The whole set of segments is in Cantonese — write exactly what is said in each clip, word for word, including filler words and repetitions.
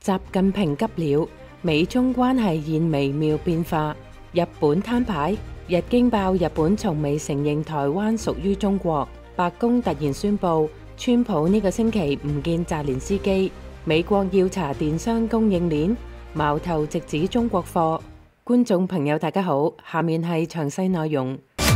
習近平急了，美中關係現微妙變化。日本攤牌，日經爆日本從未承認台灣屬於中國。白宮突然宣布，川普呢個星期唔見澤連斯基。美國要查電商供應鏈，矛頭直指中國貨。觀眾朋友大家好，下面係詳細內容。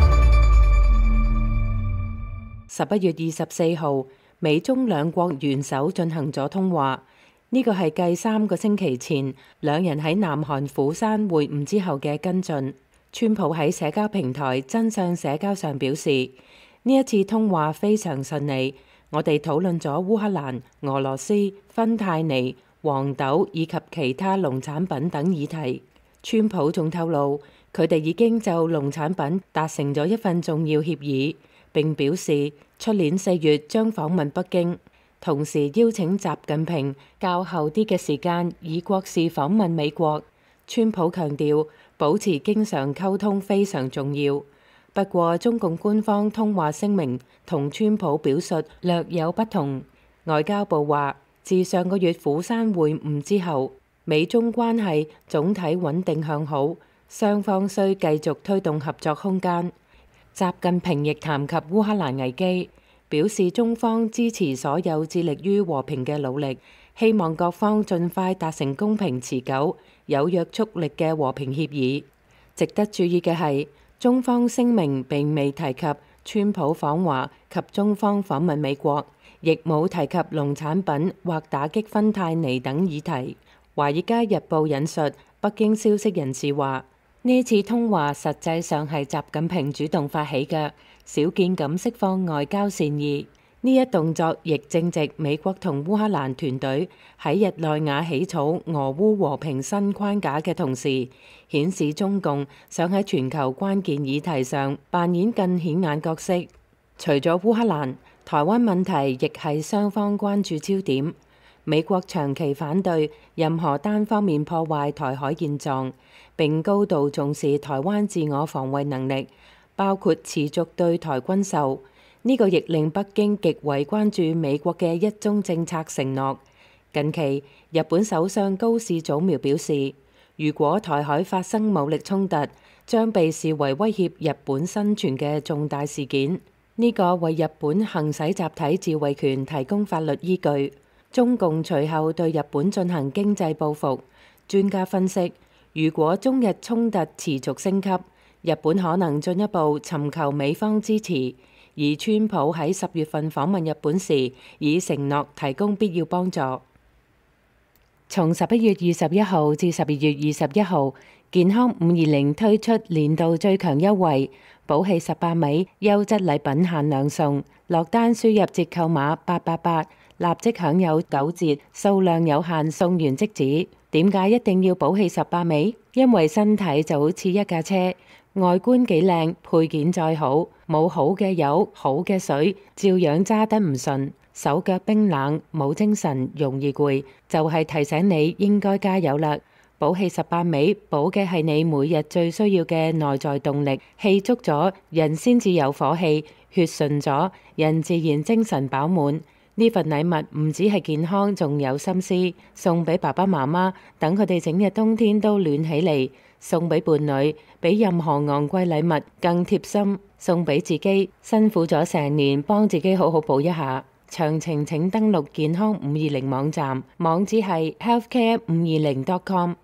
十一月二十四號，美中兩國元首進行咗通話。呢個係繼三個星期前兩人喺南韓釜山會晤之後嘅跟進。川普喺社交平台真相社交上表示，呢一次通話非常順利，我哋討論咗烏克蘭、俄羅斯、芬太尼、黃豆以及其他農產品等議題。川普仲透露，佢哋已經就農產品達成咗一份重要協議，並表示出年四月將訪問北京。同時邀請習近平較後啲嘅時間以國事訪問美國。川普強調保持經常溝通非常重要。不過中共官方通話聲明同川普表述略有不同。外交部話，自上個月釜山會晤之後，美中關係總體穩定向好，雙方需繼續推動合作空間。習近平亦談及烏克蘭危機，表示中方支持所有致力於和平嘅努力，希望各方盡快達成公平、持久、有約束力嘅和平協議。值得注意嘅係，中方聲明並未提及川普訪華及中方訪問美國，亦冇提及農產品或打擊芬太尼等議題。華爾街日報引述北京消息人士話，呢次通話實際上係習近平主動發起嘅，少見咁釋放外交善意。呢一動作亦正值美國同烏克蘭團隊喺日內瓦起草俄烏和平新框架嘅同時，顯示中共想喺全球關鍵議題上扮演更顯眼角色。除咗烏克蘭，台灣問題亦係雙方關注焦點。美國長期反對任何單方面破壞台海現狀，並高度重視台灣自我防衛能力，包括持續對台軍售。呢個亦令北京極為關注美國嘅一中政策承諾。近期，日本首相高市早苗表示，如果台海發生武力衝突，將被視為威脅日本生存嘅重大事件。呢個為日本行使集體自衛權提供法律依據。中共隨後對日本進行經濟報復。專家分析，如果中日衝突持續升級，日本可能進一步尋求美方支持。而川普喺十月份訪問日本時，已承諾提供必要幫助。從十一月二十一號至十二月二十一號，健康五二零推出年度最強優惠，寶氣十八味優質禮品限量送，落單輸入折扣碼八八八，立即享有九折，數量有限，送完即止。點解一定要寶氣十八味？因為身體就好似一架車。外觀幾靚，配件再好，冇好嘅油、好嘅水，照樣揸得唔順，手腳冰冷，冇精神，容易攰，就係提醒你應該加油啦！寶氣十八味，補嘅係你每日最需要嘅內在動力，氣足咗，人先至有火氣，血順咗，人自然精神飽滿。呢份禮物唔止係健康，仲有心思，送俾爸爸媽媽，等佢哋整日冬天都暖起嚟。送俾伴侶，比任何昂貴禮物更貼心。送俾自己，辛苦咗成年，幫自己好好補一下。詳情請登錄健康五二零網站，網址係 healthcare 五二零 dot com。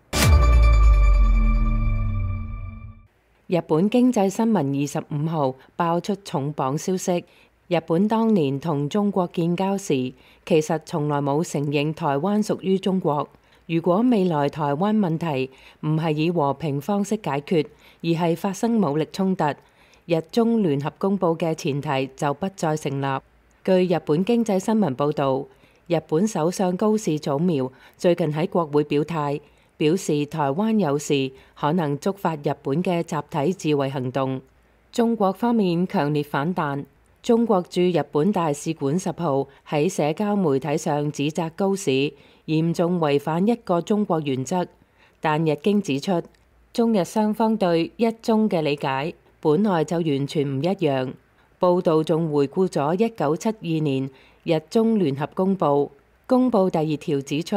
日本經濟新聞二十五號爆出重磅消息，日本當年同中國建交時，其實從來冇承認台灣屬於中國。如果未來台灣問題唔係以和平方式解決，而係發生武力衝突，日中聯合公佈嘅前提就不再成立。據日本經濟新聞報導，日本首相高市早苗最近喺國會表態，表示台灣有事可能觸發日本嘅集體自衛行動。中國方面強烈反彈。中國駐日本大使館十號喺社交媒體上指責高市嚴重違反一個中國原則，但日經指出，中日雙方對一中嘅理解本來就完全唔一樣。報道仲回顧咗一九七二年日中聯合公報，公報第二條指出，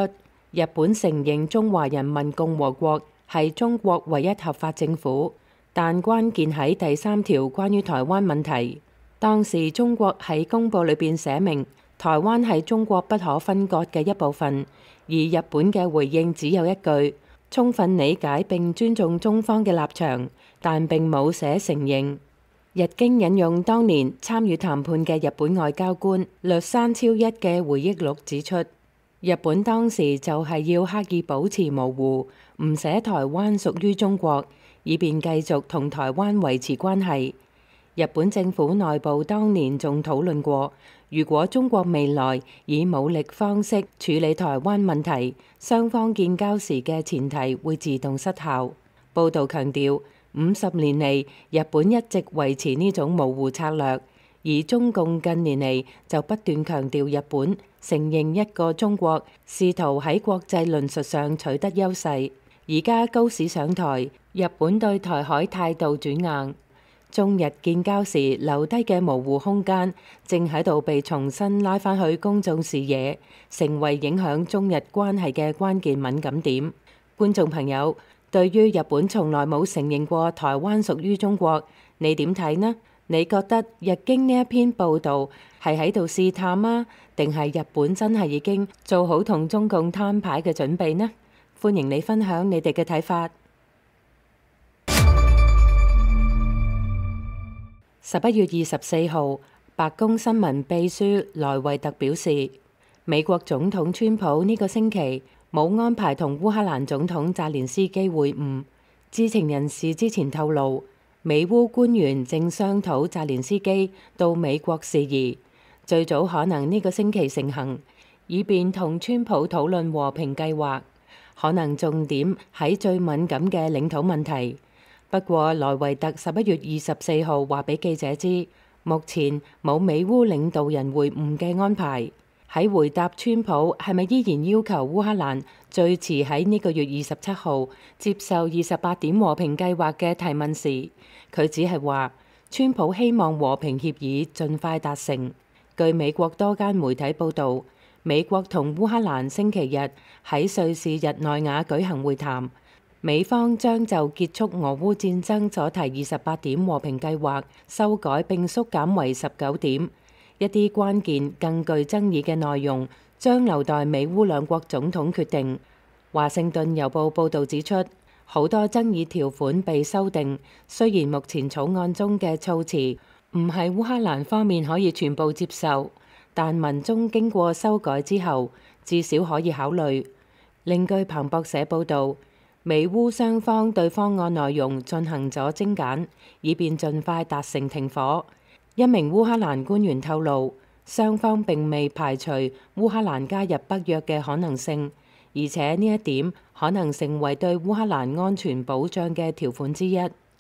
日本承認中華人民共和國係中國唯一合法政府，但關鍵喺第三條關於台灣問題。當時中國喺公報裏邊寫明，台灣係中國不可分割嘅一部分，而日本嘅回應只有一句：充分理解並尊重中方嘅立場，但並冇寫承認。日經引用當年參與談判嘅日本外交官栗山超一嘅回憶錄指出，日本當時就係要刻意保持模糊，唔寫台灣屬於中國，以便繼續同台灣維持關係。日本政府內部當年仲討論過，如果中國未來以武力方式處理台灣問題，雙方建交時嘅前提會自動失效。報導強調，五十年嚟，日本一直維持呢種模糊策略，而中共近年嚟就不斷強調日本承認一個中國，試圖喺國際論述上取得優勢。而家高市上台，日本對台海態度轉硬。中日建交時留低嘅模糊空間，正喺度被重新拉返去公眾視野，成為影響中日關係嘅關鍵敏感點。觀眾朋友，對於日本從來冇承認過台灣屬於中國，你點睇呢？你覺得日經呢一篇報導係喺度試探啊，定係日本真係已經做好同中共攤牌嘅準備呢？歡迎你分享你哋嘅睇法。十一月二十四號，白宮新聞秘書萊維特表示，美國總統川普呢個星期冇安排同烏克蘭總統澤連斯基會晤。知情人士之前透露，美烏官員正商討澤連斯基到美國事宜，最早可能呢個星期成行，以便同川普討論和平計劃，可能重點喺最敏感嘅領土問題。不過，萊維特十一月二十四號話俾記者知，目前冇美烏領導人會晤嘅安排。喺回答川普係咪依然要求烏克蘭最遲喺呢個月二十七號接受二十八點和平計劃嘅提問時，佢只係話川普希望和平協議盡快達成。據美國多間媒體報導，美國同烏克蘭星期日喺瑞士日內瓦舉行會談。美方將就結束俄烏戰爭所提二十八點和平計劃修改並縮減為十九點，一啲關鍵更具爭議嘅內容將留待美烏兩國總統決定。華盛頓郵報報導指出，好多爭議條款被修訂，雖然目前草案中嘅措辭唔係烏克蘭方面可以全部接受，但文中經過修改之後，至少可以考慮。另據彭博社報導，美烏雙方對方案內容進行咗精簡，以便盡快達成停火。一名烏克蘭官員透露，雙方並未排除烏克蘭加入北約嘅可能性，而且呢一點可能成為對烏克蘭安全保障嘅條款之一。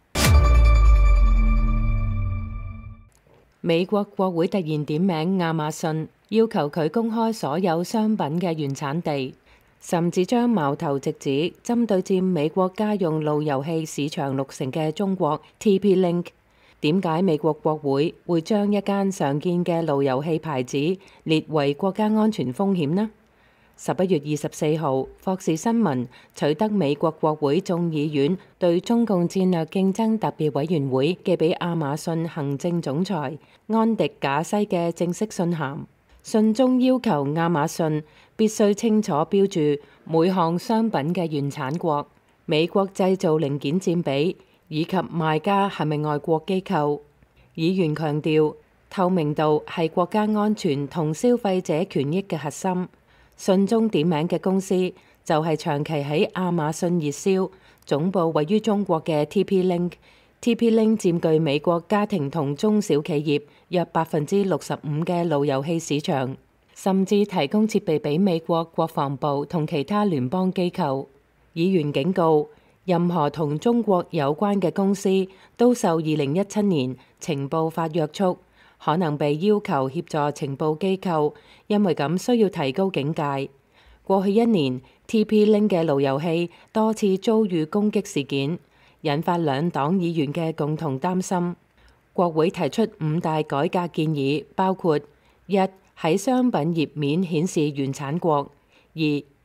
美國國會突然點名亞馬遜，要求佢公開所有商品嘅原產地，甚至將矛頭直指針對佔美國家用路由器市場六成嘅中國 T P Link。點解美國國會會將一間常見嘅路由器牌子列為國家安全風險呢？十一月二十四號，霍士新聞取得美國國會眾議院對中共戰略競爭特別委員會寄俾亞馬遜行政總裁安迪賈西嘅正式信函。信中要求亞馬遜必須清楚標注每項商品嘅原產國、美國製造零件佔比以及賣家係咪外國機構。議員強調，透明度係國家安全同消費者權益嘅核心。信中點名嘅公司就係長期喺亞馬遜熱銷、總部位於中國嘅 T P Link。T P Link 佔據美國家庭同中小企業約百分之六十五嘅路由器市場，甚至提供設備俾美國國防部同其他聯邦機構。議員警告，任何同中國有關嘅公司都受二零一七年情報法約束，可能被要求協助情報機構，因為咁需要提高警戒。過去一年 ，T P Link 嘅路由器多次遭遇攻擊事件，引發兩黨議員嘅共同擔心。國會提出五大改革建議，包括一喺商品頁面顯示原產國；二必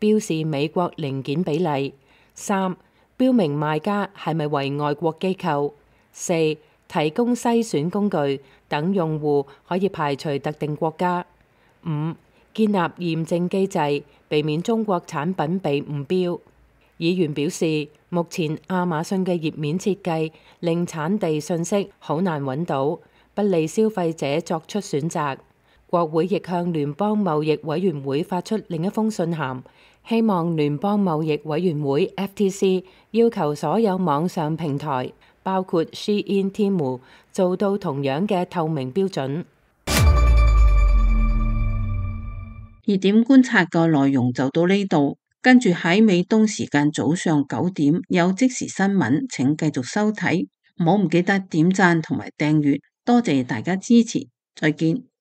標示美國零件比例；三、標明賣家係咪為外國機構；四、提供篩選工具，等用戶可以排除特定國家；五、建立驗證機制，避免中國產品被誤標。議員表示，目前亞馬遜嘅頁面設計令產地信息好難揾到，不利消費者作出選擇。國會亦向聯邦貿易委員會發出另一封信函，希望聯邦貿易委員會 F T C 要求所有網上平台，包括 Shein、Temu 做到同樣嘅透明標準。 熱點觀察個內容就到呢度，跟住喺美東時間早上九點有即時新聞，請繼續收睇，唔好唔記得點讚同埋訂閱，多謝大家支持，再見。